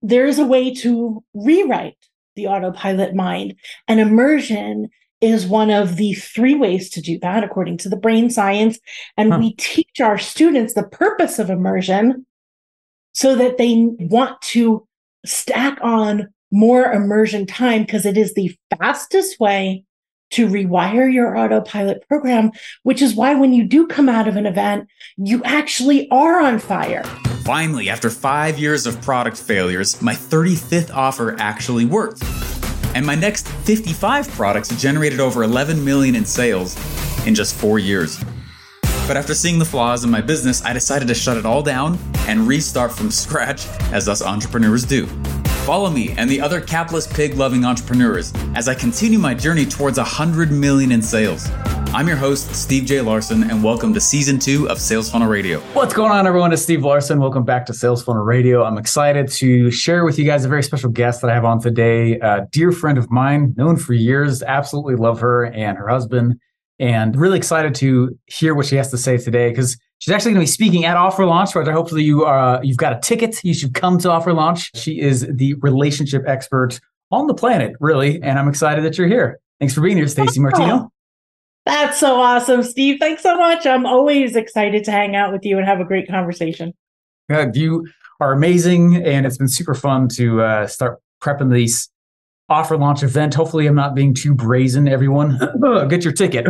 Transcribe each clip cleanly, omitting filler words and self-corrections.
there's a way to rewrite the autopilot mind. And immersion is one of the three ways to do that, according to the brain science. And we teach our students the purpose of immersion so that they want to stack on more immersion time, because it is the fastest way to rewire your autopilot program, which is why when you do come out of an event, you actually are on fire. Finally, after 5 years of product failures, my 35th offer actually worked. And my next 55 products generated over 11 million in sales in just 4 years. But after seeing the flaws in my business, I decided to shut it all down and restart from scratch, as us entrepreneurs do. Follow me and the other capless, pig-loving entrepreneurs as I continue my journey towards 100 million in sales. I'm your host, Steve J. Larson, and welcome to Season 2 of Sales Funnel Radio. What's going on, everyone? It's Steve Larson. Welcome back to Sales Funnel Radio. I'm excited to share with you guys a very special guest that I have on today. A dear friend of mine, known for years, absolutely love her and her husband, and really excited to hear what she has to say today, because she's actually going to be speaking at Offer Launch, which hopefully you've got a ticket. You should come to Offer Launch. She is the relationship expert on the planet, really, and I'm excited that you're here. Thanks for being here, Stacey Martino. That's so awesome, Steve. Thanks so much. I'm always excited to hang out with you and have a great conversation. You are amazing, and it's been super fun to start prepping these Offer Launch event. Hopefully, I'm not being too brazen, everyone. Get your ticket.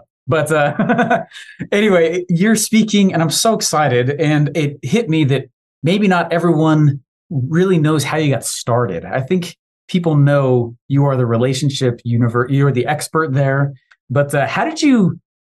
But anyway, you're speaking, and I'm so excited. And it hit me that maybe not everyone really knows how you got started. I think people know you are the relationship universe. You're the expert there. But how did you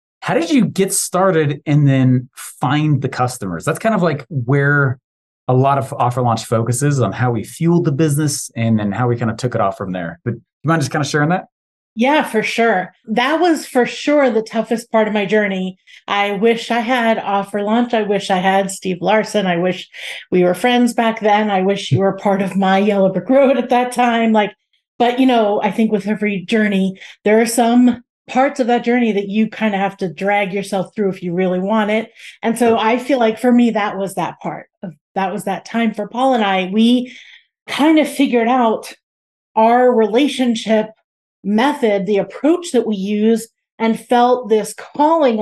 get started and then find the customers? That's kind of like where a lot of Offer Launch focuses on, how we fueled the business and then how we kind of took it off from there. But do you mind just kind of sharing that? Yeah, for sure. That was for sure the toughest part of my journey. I wish I had Offer Launch. I wish I had Steve Larson. I wish we were friends back then. I wish you were part of my Yellow Brick Road at that time. But I think with every journey, there are some parts of that journey that you kind of have to drag yourself through if you really want it. And so I feel like for me, that was that part. That was that time for Paul and I. We kind of figured out our relationship method, the approach that we use, and felt this calling,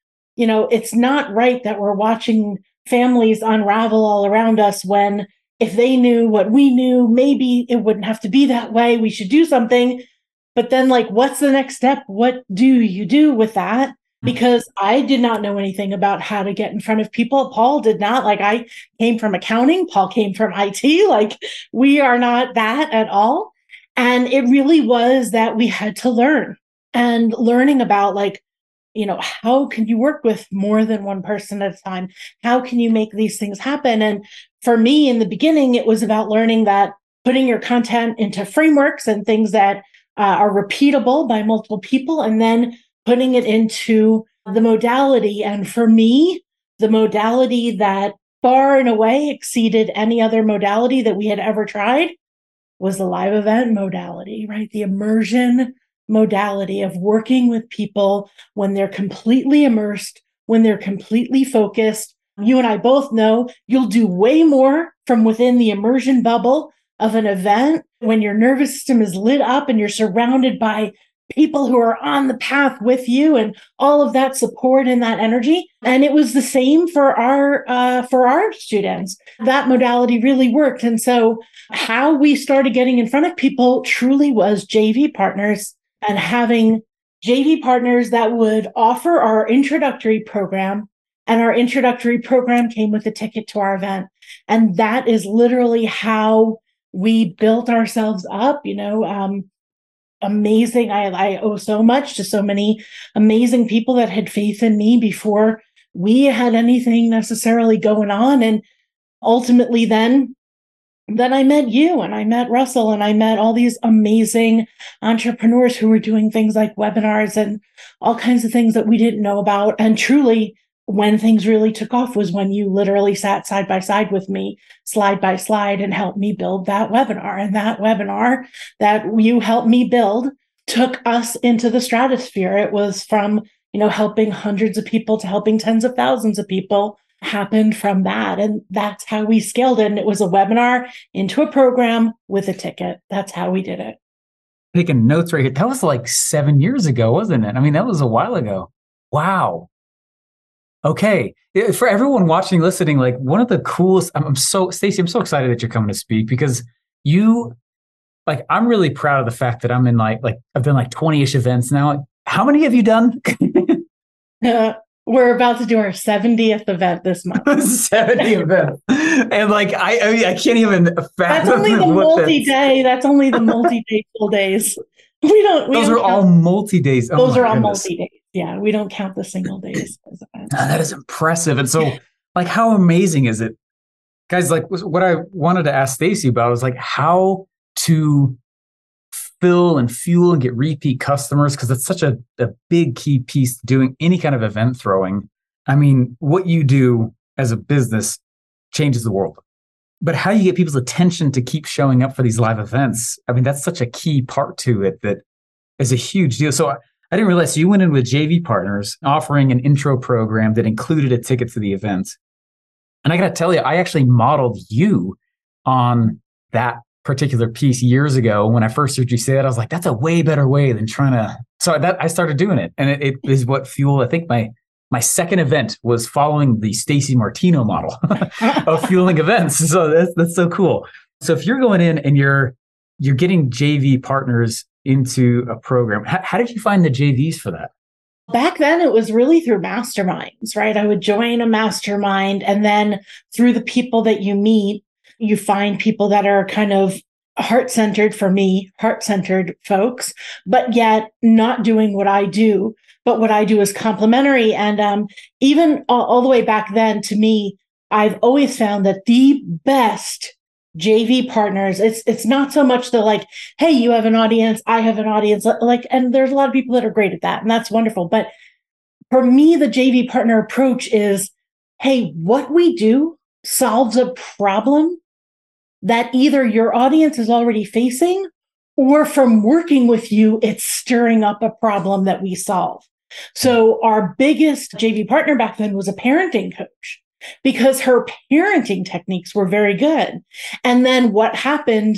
it's not right that we're watching families unravel all around us, when if they knew what we knew, maybe it wouldn't have to be that way. We should do something. But then, what's the next step? What do you do with that? Because I did not know anything about how to get in front of people. Paul did not. I came from accounting. Paul came from IT. We are not that at all. And it really was that we had to learn, and learning about how can you work with more than one person at a time? How can you make these things happen? And for me, in the beginning, it was about learning that putting your content into frameworks and things that are repeatable by multiple people, and then putting it into the modality. And for me, the modality that far and away exceeded any other modality that we had ever tried was the live event modality, right? The immersion modality of working with people when they're completely immersed, when they're completely focused. You and I both know you'll do way more from within the immersion bubble of an event when your nervous system is lit up and you're surrounded by people who are on the path with you, and all of that support and that energy. And it was the same for our students. That modality really worked. And so how we started getting in front of people truly was JV partners, and having JV partners that would offer our introductory program. And our introductory program came with a ticket to our event. And that is literally how we built ourselves up, amazing. I owe so much to so many amazing people that had faith in me before we had anything necessarily going on. And ultimately then I met you, and I met Russell, and I met all these amazing entrepreneurs who were doing things like webinars and all kinds of things that we didn't know about. And truly, when things really took off was when you literally sat side by side with me, slide by slide, and helped me build that webinar. And that webinar that you helped me build took us into the stratosphere. It was from, helping hundreds of people to helping tens of thousands of people happened from that. And that's how we scaled it. And it was a webinar into a program with a ticket. That's how we did it. Taking notes right here. That was like 7 years ago, wasn't it? I mean, that was a while ago. Wow. Okay. For everyone watching, listening, like one of the coolest, Stacey, I'm so excited that you're coming to speak because I'm really proud of the fact that I'm in like I've done like 20-ish events now. How many have you done? We're about to do our 70th event this month. 70 events. And like, I mean, I can't even fathom. That's only the multi-day. That's only the multi-day full days. Those are all multi-days. Those are all multi-days. Yeah. We don't count the single days as events. That is impressive. And so like, how amazing is it? Guys, like what I wanted to ask Stacey about was like how to fill and fuel and get repeat customers, because it's such a big key piece to doing any kind of event throwing. I mean, what you do as a business changes the world. But how you get people's attention to keep showing up for these live events, I mean, that's such a key part to it that is a huge deal. So I didn't realize you went in with JV Partners offering an intro program that included a ticket to the event. And I got to tell you, I actually modeled you on that particular piece years ago. When I first heard you say that, I was like, that's a way better way than trying to. So I started doing it. And it is what fueled, I think my second event was following the Stacey Martino model of fueling events. So that's so cool. So if you're going in and you're getting JV partners into a program, how did you find the JVs for that? Back then, it was really through masterminds, right? I would join a mastermind, and then through the people that you meet, you find people that are kind of heart-centered, for me, heart-centered folks, but yet not doing what I do. But what I do is complementary. And even all the way back then, to me, I've always found that the best JV partners, it's not so much the like, hey, you have an audience, I have an audience, like, and there's a lot of people that are great at that, and that's wonderful. But for me, the JV partner approach is, hey, what we do solves a problem that either your audience is already facing, or from working with you, it's stirring up a problem that we solve. So our biggest JV partner back then was a parenting coach, because her parenting techniques were very good. And then what happened,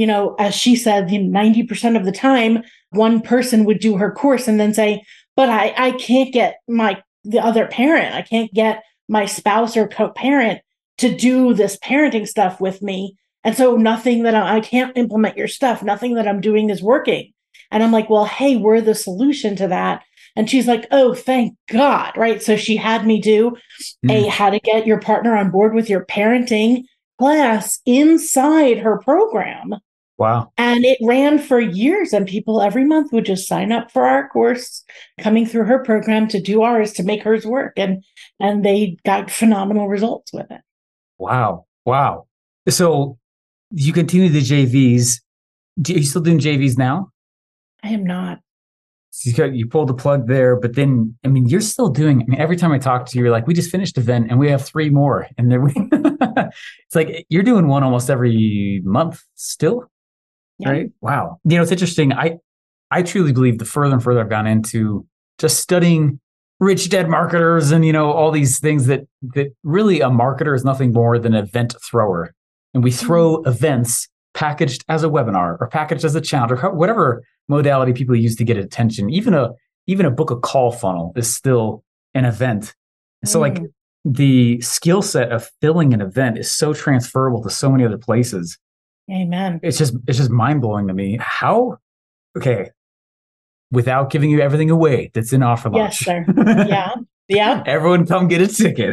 as she said, 90% of the time, one person would do her course and then say, but I can't get the other parent. I can't get my spouse or co-parent to do this parenting stuff with me. And so nothing that I can't implement your stuff. Nothing that I'm doing is working. And I'm like, well, hey, we're the solution to that. And she's like, oh, thank God. Right. So she had me do how to get your partner on board with your parenting class inside her program. Wow. And it ran for years, and people every month would just sign up for our course, coming through her program to do ours, to make hers work. And they got phenomenal results with it. Wow. Wow. So you continue the JVs. Are you still doing JVs now? I am not. So you pulled the plug there, but then, I mean, you're still doing, every time I talk to you, you're like, we just finished an event and we have 3 more. And then it's like, you're doing one almost every month still, right? Wow. It's interesting. I truly believe the further and further I've gone into just studying rich dad marketers and, all these things that really a marketer is nothing more than an event thrower. And we throw events packaged as a webinar or packaged as a challenge or whatever modality people use to get attention. Even a book a call funnel is still an event. So like the skill set of filling an event is so transferable to so many other places. Amen. It's just mind blowing to me. Okay, without giving you everything away that's in Offer Launch. Yes, sir. Yeah. Yeah. Everyone come get a ticket.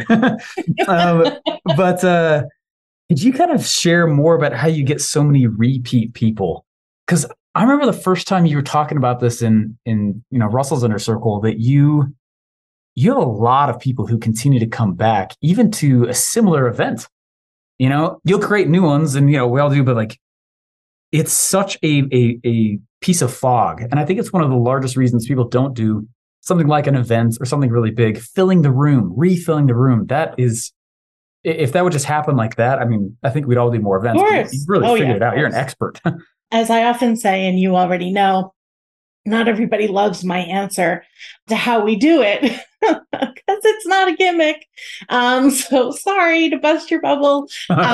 But could you kind of share more about how you get so many repeat people? Because I remember the first time you were talking about this in Russell's Inner Circle, that you have a lot of people who continue to come back, even to a similar event. You'll create new ones, and we all do, but like, it's such a piece of fog. And I think it's one of the largest reasons people don't do something like an event or something really big. Filling the room, refilling the room. That is, if that would just happen like that, I think we'd all do more events. You really figured it out. You're an expert. As I often say, and you already know, not everybody loves my answer to how we do it. because it's not a gimmick. So sorry to bust your bubble.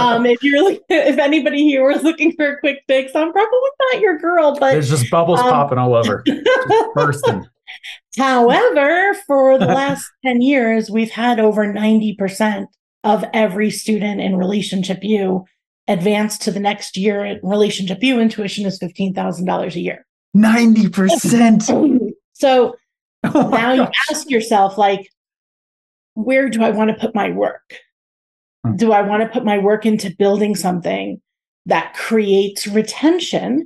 If anybody here was looking for a quick fix, I'm probably not your girl, but there's just bubbles popping all over, just bursting. However, for the last 10 years, we've had over 90% of every student in Relationship U advance to the next year in Relationship U, and tuition is $15,000 a year. 90%. So now you ask yourself, like, where do I want to put my work? Do I want to put my work into building something that creates retention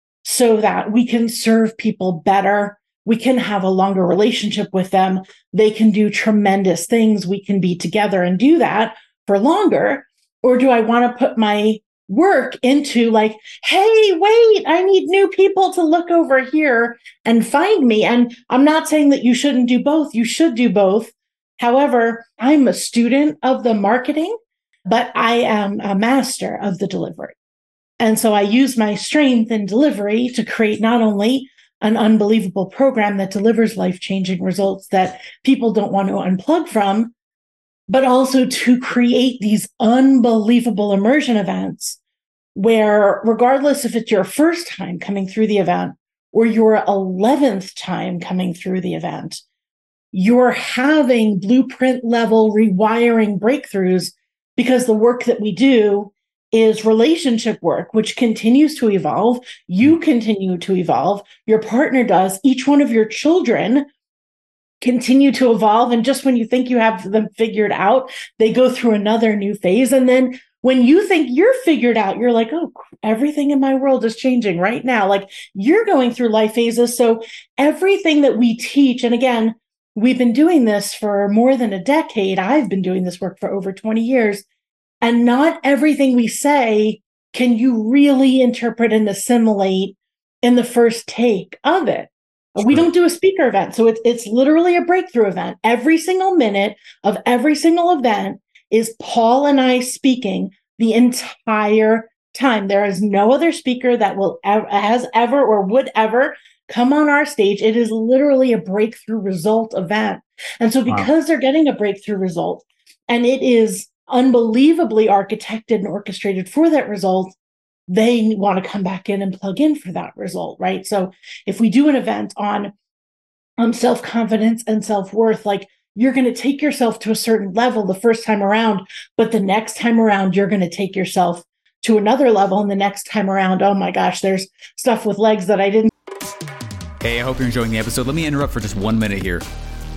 so that we can serve people better? We can have a longer relationship with them. They can do tremendous things. We can be together and do that for longer. Or do I want to put my work into like, hey, wait, I need new people to look over here and find me. And I'm not saying that you shouldn't do both. You should do both. However, I'm a student of the marketing, but I am a master of the delivery. And so I use my strength in delivery to create not only an unbelievable program that delivers life-changing results that people don't want to unplug from, but also to create these unbelievable immersion events where, regardless if it's your first time coming through the event or your 11th time coming through the event, you're having blueprint level rewiring breakthroughs, because the work that we do is relationship work, which continues to evolve. You continue to evolve. Your partner does. Each one of your children continue to evolve. And just when you think you have them figured out, they go through another new phase. And then when you think you're figured out, you're like, oh, everything in my world is changing right now. Like, you're going through life phases. So everything that we teach, and again, we've been doing this for more than a decade. I've been doing this work for over 20 years. And not everything we say can you really interpret and assimilate in the first take of it. Sure. We don't do a speaker event. So it's literally a breakthrough event. Every single minute of every single event is Paul and I speaking the entire time. There is no other speaker that has ever or would ever come on our stage. It is literally a breakthrough result event. And so because they're getting a breakthrough result, and it is unbelievably architected and orchestrated for that result, they want to come back in and plug in for that result, right? So if we do an event on self-confidence and self-worth, like, you're going to take yourself to a certain level the first time around, but the next time around, you're going to take yourself to another level. And the next time around, oh my gosh, there's stuff with legs that I didn't. Hey, I hope you're enjoying the episode. Let me interrupt for just 1 minute here.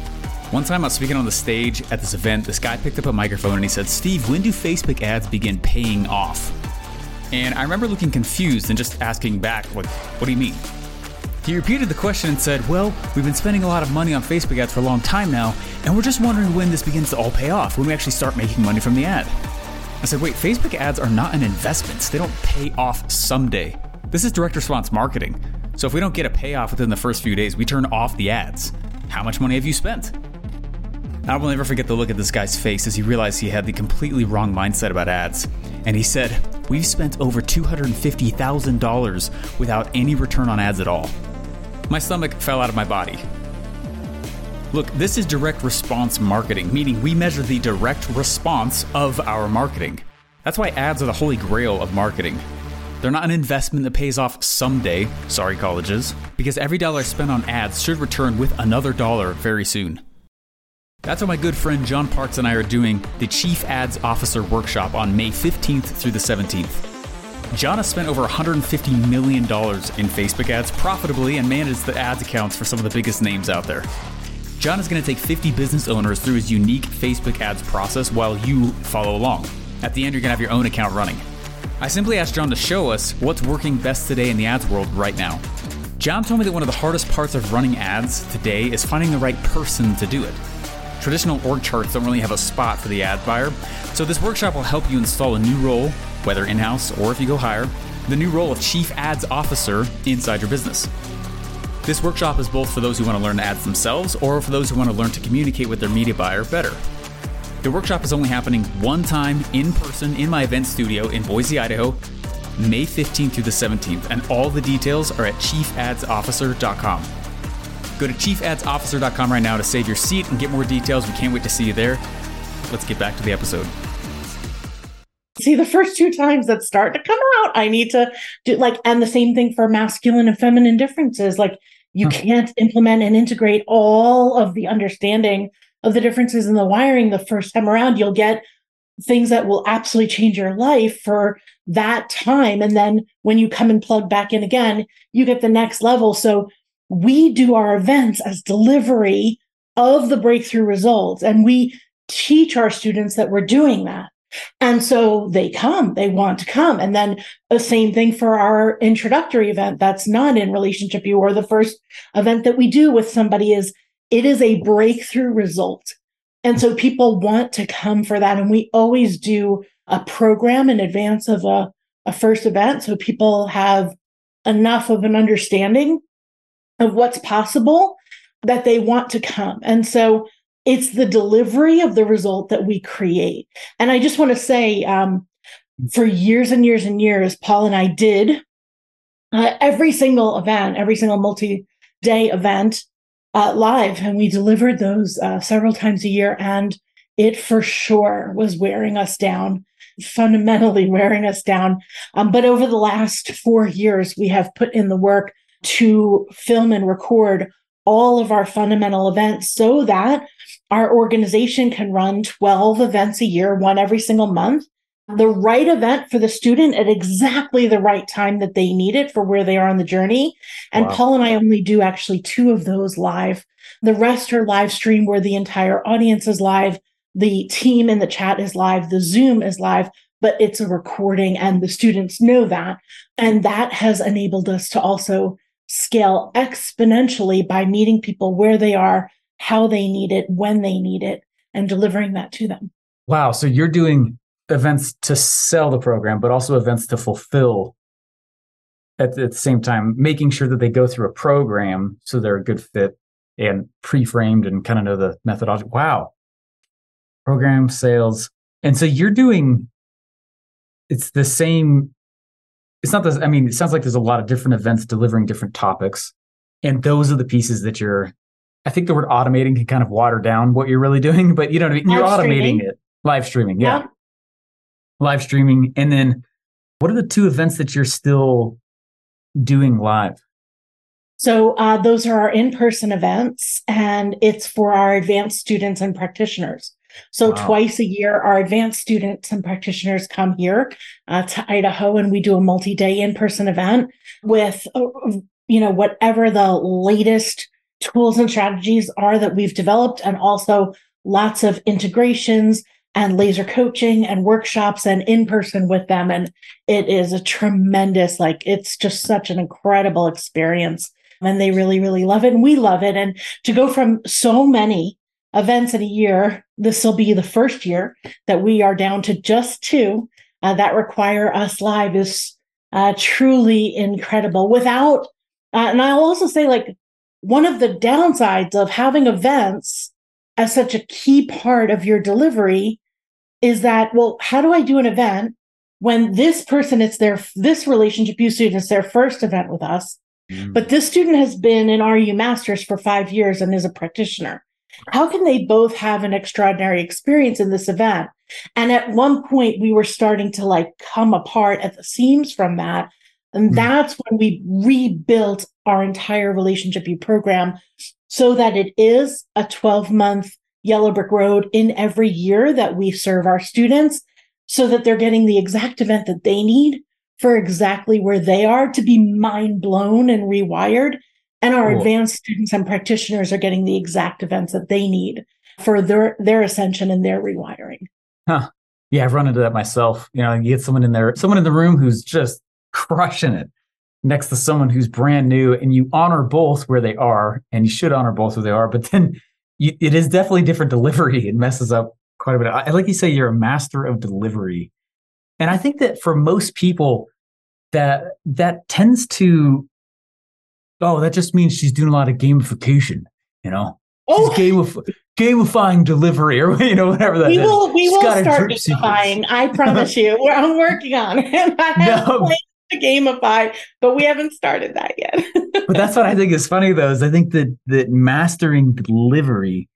One time I was speaking on the stage at this event, this guy picked up a microphone and he said, Steve, when do Facebook ads begin paying off? And I remember looking confused and just asking back, like, what do you mean? He repeated the question and said, well, we've been spending a lot of money on Facebook ads for a long time now, and we're just wondering when this begins to all pay off, when we actually start making money from the ad. I said, wait, Facebook ads are not an investment. They don't pay off someday. This is direct response marketing. So if we don't get a payoff within the first few days, we turn off the ads. How much money have you spent? I will never forget the look at this guy's face as he realized he had the completely wrong mindset about ads. And he said, we've spent over $250,000 without any return on ads at all. My stomach fell out of my body. Look, this is direct response marketing, meaning we measure the direct response of our marketing. That's why ads are the holy grail of marketing. They're not an investment that pays off someday, sorry colleges, because every dollar spent on ads should return with another dollar very soon. That's why my good friend John Parks and I are doing the Chief Ads Officer Workshop on May 15th through the 17th. John has spent over $150 million in Facebook ads profitably and managed the ads accounts for some of the biggest names out there. John is going to take 50 business owners through his unique Facebook ads process while you follow along. At the end, you're going to have your own account running. I simply asked John to show us what's working best today in the ads world right now. John told me that one of the hardest parts of running ads today is finding the right person to do it. Traditional org charts don't really have a spot for the ad buyer, so this workshop will help you install a new role, whether in-house or if you go hire, the new role of Chief Ads Officer inside your business. This workshop is both for those who want to learn ads themselves or for those who want to learn to communicate with their media buyer better. The workshop is only happening one time in person in my event studio in Boise, Idaho, May 15th through the 17th, and all the details are at chiefaddsofficer.com. Go to chiefaddsofficer.com right now to save your seat and get more details. We can't wait to see you there. Let's get back to the episode. See, the first 2 times that start to come out, I need to do and the same thing for masculine and feminine differences. Like, you can't implement and integrate all of the understanding of the differences in the wiring the first time around. You'll get things that will absolutely change your life for that time. And then when you come and plug back in again, you get the next level. So we do our events as delivery of the breakthrough results. And we teach our students that we're doing that. And so they want to come. And then the same thing for our introductory event that's not in Relationship U, or the first event that we do with somebody it is a breakthrough result. And so people want to come for that. And we always do a program in advance of a first event, so people have enough of an understanding of what's possible that they want to come. And so it's the delivery of the result that we create. And I just want to say, for years and years and years, Paul and I did every single event, every single multi-day event live, and we delivered those several times a year. And it for sure was wearing us down, fundamentally wearing us down. But over the last 4 years, we have put in the work to film and record all of our fundamental events so that our organization can run 12 events a year, one every single month, the right event for the student at exactly the right time that they need it for where they are on the journey. And wow. Paul and I only do actually 2 of those live. The rest are live stream, where the entire audience is live. The team in the chat is live. The Zoom is live, but it's a recording, and the students know that. And that has enabled us to also scale exponentially by meeting people where they are, how they need it, when they need it, and delivering that to them. Wow. So you're doing events to sell the program, but also events to fulfill at the same time, making sure that they go through a program so they're a good fit and pre-framed and kind of know the methodology. Wow. Program sales. And so you're doing, it's the same. It's not this. I mean, it sounds like there's a lot of different events delivering different topics. And those are the pieces that I think the word automating can kind of water down what you're really doing, but you know what I mean? You're automating it. Live streaming. Yeah. Live streaming. And then what are the 2 events that you're still doing live? So those are our in-person events, and it's for our advanced students and practitioners. So twice a year, our advanced students and practitioners come here to Idaho, and we do a multi-day in-person event with, whatever the latest tools and strategies are that we've developed, and also lots of integrations and laser coaching and workshops and in-person with them. And it is a tremendous, it's just such an incredible experience. And they really, really love it. And we love it. And to go from so many events in a year, this will be the first year that we are down to just 2 that require us live is truly incredible. Without, and I'll also say, one of the downsides of having events as such a key part of your delivery is that, well, how do I do an event when this person, this Relationship U student, it's their first event with us, but this student has been in RU Masters for 5 years and is a practitioner. How can they both have an extraordinary experience in this event? And at one point, we were starting to come apart at the seams from that. And that's when we rebuilt our entire Relationship U program so that it is a 12-month yellow brick road in every year that we serve our students, so that they're getting the exact event that they need for exactly where they are to be mind blown and rewired. And our advanced students and practitioners are getting the exact events that they need for their ascension and their rewiring. Huh. Yeah, I've run into that myself. You get someone in the room who's just crushing it next to someone who's brand new, and you honor both where they are, and you should honor both where they are. But then it is definitely different delivery. It messes up quite a bit. I like you say you're a master of delivery. And I think that for most people, that tends to, that just means she's doing a lot of gamification, She's gamifying delivery, or whatever that is. We will start gamifying. I promise you. I'm working on it. I have plans to gamify, but we haven't started that yet. But that's what I think is funny, though, is I think that mastering delivery,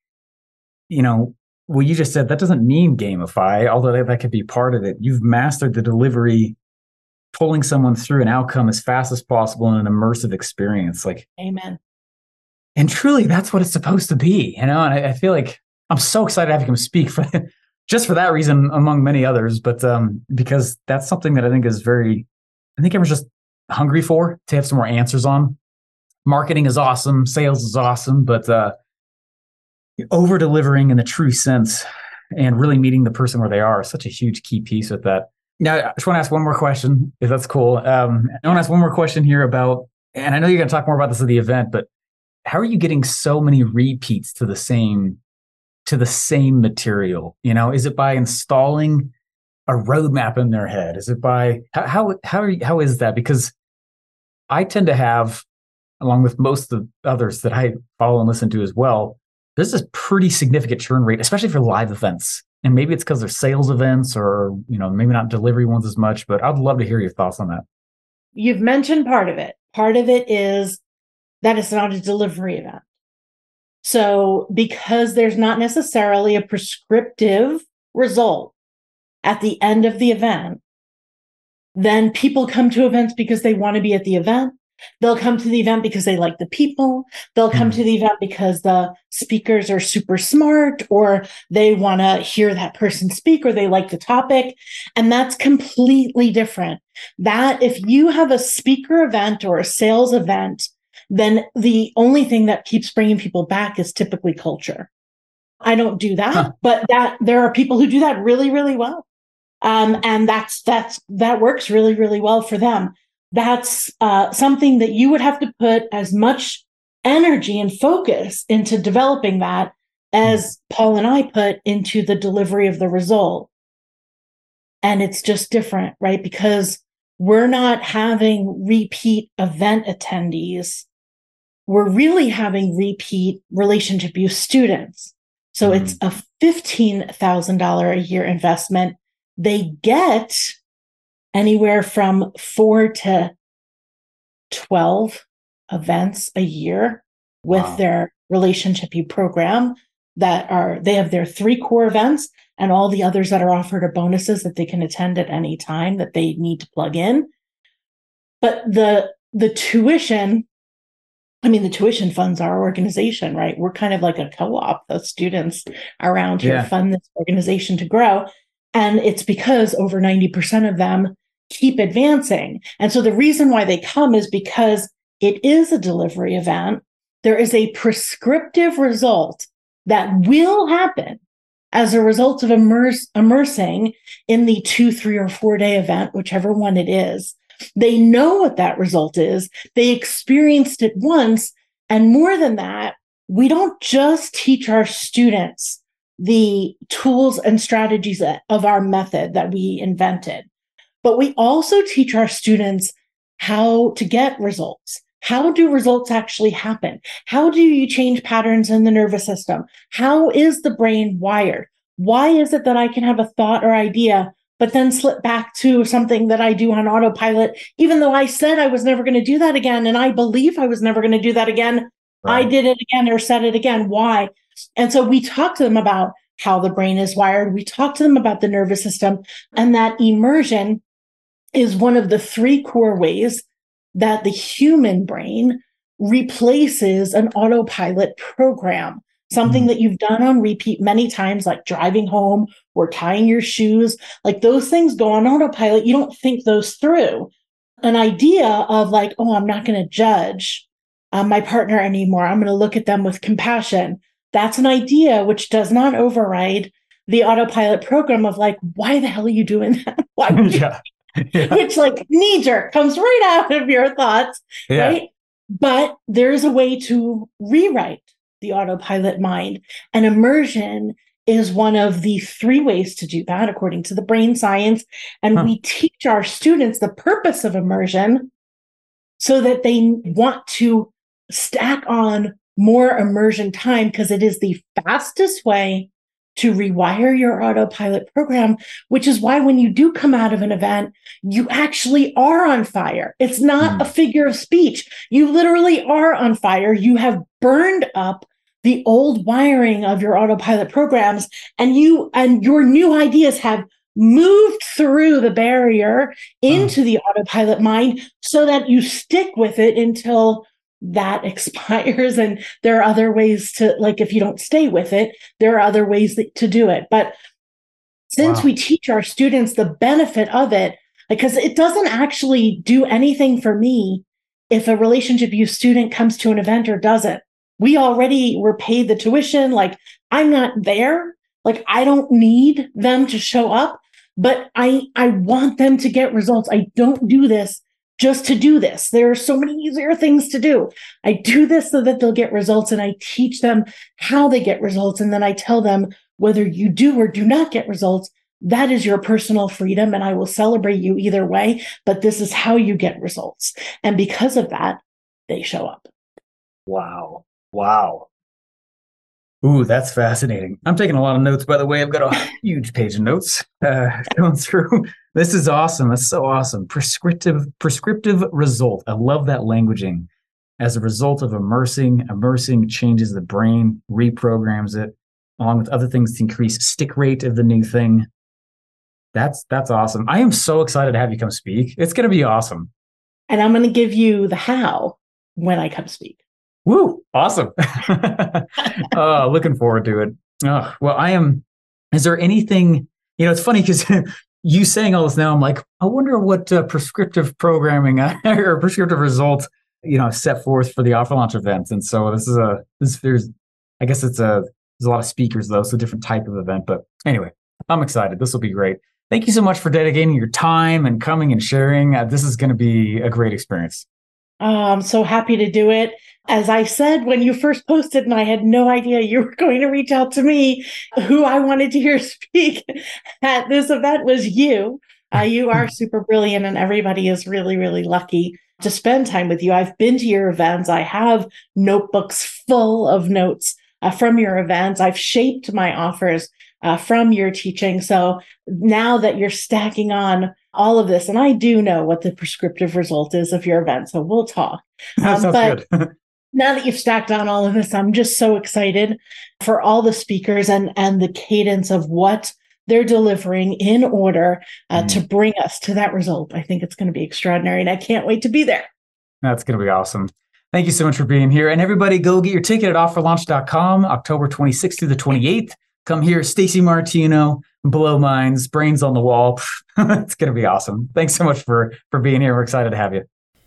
well, you just said that doesn't mean gamify, although that could be part of it. You've mastered the delivery, pulling someone through an outcome as fast as possible in an immersive experience. Like, amen. And truly, that's what it's supposed to be, And I feel like I'm so excited to have him speak just for that reason, among many others. But because that's something that I think everyone's just hungry to have some more answers on. Marketing is awesome, sales is awesome, but over delivering in the true sense and really meeting the person where they are is such a huge key piece with that. Now, I just want to ask one more question, if that's cool. I want to ask one more question here about, and I know you're going to talk more about this at the event, but how are you getting so many repeats to the same material? Is it by installing a roadmap in their head? Is it by how is that? Because I tend to have, along with most of the others that I follow and listen to as well, there's this pretty significant churn rate, especially for live events. And maybe it's because they're sales events or, maybe not delivery ones as much, but I'd love to hear your thoughts on that. You've mentioned part of it. Part of it is that it's not a delivery event. So because there's not necessarily a prescriptive result at the end of the event, then people come to events because they want to be at the event. They'll come to the event because they like the people. They'll come to the event because the speakers are super smart, or they want to hear that person speak, or they like the topic. And that's completely different. That if you have a speaker event or a sales event, then the only thing that keeps bringing people back is typically culture. I don't do that, but there are people who do that really, really well. And that works really, really well for them. That's something that you would have to put as much energy and focus into developing that as Paul and I put into the delivery of the result. And it's just different, right? Because we're not having repeat event attendees. We're really having repeat relationship use students. So it's a $15,000 a year investment. They get anywhere from 4 to 12 events a year with their relationship you program they have their 3 core events, and all the others that are offered are bonuses that they can attend at any time that they need to plug in. But the tuition funds our organization, right? We're kind of like a co-op. The students around here fund this organization to grow. And it's because over 90% of them keep advancing. And so the reason why they come is because it is a delivery event. There is a prescriptive result that will happen as a result of immersing in the 2, 3, or 4 day event, whichever one it is. They know what that result is. They experienced it once. And more than that, we don't just teach our students the tools and strategies of our method that we invented, but we also teach our students how to get results. How do results actually happen? How do you change patterns in the nervous system? How is the brain wired? Why is it that I can have a thought or idea, but then slip back to something that I do on autopilot, even though I said I was never going to do that again, and I believe I was never going to do that again. Right. I did it again or said it again. Why? And so we talk to them about how the brain is wired. We talk to them about the nervous system, and that immersion is one of the 3 core ways that the human brain replaces an autopilot program, something that you've done on repeat many times, like driving home or tying your shoes. Like those things go on autopilot. You don't think those through. An idea of like, oh, I'm not going to judge my partner anymore. I'm going to look at them with compassion. That's an idea which does not override the autopilot program of like, why the hell are you doing that? Why would you? Which like knee jerk comes right out of your thoughts, right? But there's a way to rewrite the autopilot mind, and immersion is one of the 3 ways to do that according to the brain science. And we teach our students the purpose of immersion so that they want to stack on more immersion time, because it is the fastest way to rewire your autopilot program, which is why when you do come out of an event, you actually are on fire. It's not a figure of speech. You literally are on fire. You have burned up the old wiring of your autopilot programs, and your new ideas have moved through the barrier into the autopilot mind so that you stick with it until that expires. And there are other ways to, like, if you don't stay with it, there are other ways to do it. But since we teach our students the benefit of it, because it doesn't actually do anything for me if a relationship use student comes to an event or doesn't. We already were paid the tuition. Like, I'm not there. Like, I don't need them to show up, but I want them to get results. I don't do this just to do this. There are so many easier things to do. I do this so that they'll get results, and I teach them how they get results. And then I tell them, whether you do or do not get results, that is your personal freedom, and I will celebrate you either way, but this is how you get results. And because of that, they show up. Wow. Ooh, that's fascinating. I'm taking a lot of notes, by the way. I've got a huge page of notes going through. This is awesome. That's so awesome. Prescriptive result. I love that languaging. As a result of immersing changes the brain, reprograms it, along with other things to increase stick rate of the new thing. That's awesome. I am so excited to have you come speak. It's going to be awesome. And I'm going to give you the how when I come speak. Woo! Awesome. Looking forward to it. Well, is there anything, it's funny because you saying all this now, I'm like, I wonder what prescriptive programming or prescriptive result, set forth for the Offer Launch event. And so there's a lot of speakers though, so different type of event. But anyway, I'm excited. This will be great. Thank you so much for dedicating your time and coming and sharing. This is going to be a great experience. I'm so happy to do it. As I said, when you first posted, and I had no idea you were going to reach out to me, who I wanted to hear speak at this event was you. You are super brilliant, and everybody is really, really lucky to spend time with you. I've been to your events. I have notebooks full of notes from your events. I've shaped my offers from your teaching. So now that you're stacking on all of this, and I do know what the prescriptive result is of your event, so we'll talk. That sounds good. Now that you've stacked on all of this, I'm just so excited for all the speakers and the cadence of what they're delivering in order to bring us to that result. I think it's going to be extraordinary, and I can't wait to be there. That's going to be awesome. Thank you so much for being here. And everybody, go get your ticket at offerlaunch.com, October 26th through the 28th. Come here, Stacy Martino, blow minds, brains on the wall. It's going to be awesome. Thanks so much for being here. We're excited to have you.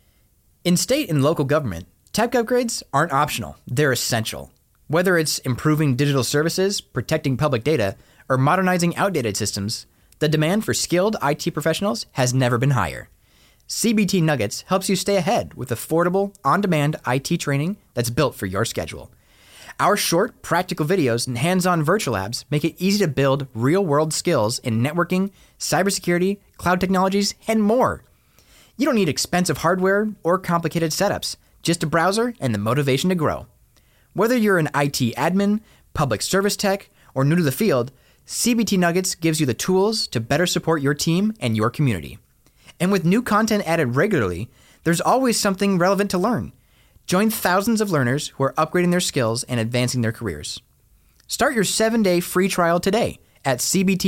In state and local government, tech upgrades aren't optional. They're essential. Whether it's improving digital services, protecting public data, or modernizing outdated systems, the demand for skilled IT professionals has never been higher. CBT Nuggets helps you stay ahead with affordable, on-demand IT training that's built for your schedule. Our short, practical videos and hands-on virtual labs make it easy to build real-world skills in networking, cybersecurity, cloud technologies, and more. You don't need expensive hardware or complicated setups, just a browser and the motivation to grow. Whether you're an IT admin, public service tech, or new to the field, CBT Nuggets gives you the tools to better support your team and your community. And with new content added regularly, there's always something relevant to learn. Join thousands of learners who are upgrading their skills and advancing their careers. Start your 7-day free trial today at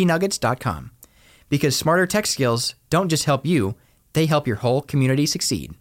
cbtnuggets.com. Because smarter tech skills don't just help you, they help your whole community succeed.